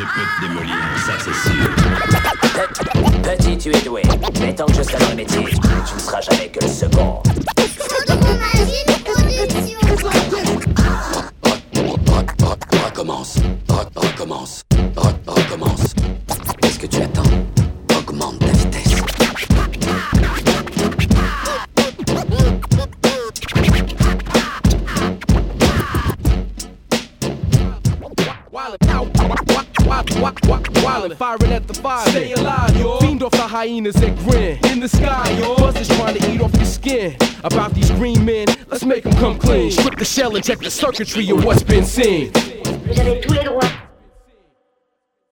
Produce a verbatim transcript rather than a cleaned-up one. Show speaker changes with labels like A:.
A: peut te démolir, ça c'est sûr.
B: Petit, tu es doué, mais tant que je serai dans le métier, tu ne seras jamais que le second.
C: Recommence, recommence, recommence. Qu'est-ce que tu attends? Augmente ta vitesse.
D: Wildin', firing at the fire. Stay alive, yo. Fiend off the hyenas that grin in the sky, yo. Buzzers trying to eat off your skin. About these green men, let's make them come clean. Strip the shell and check the circuitry of what's been seen.
E: Vous avez tous les droits.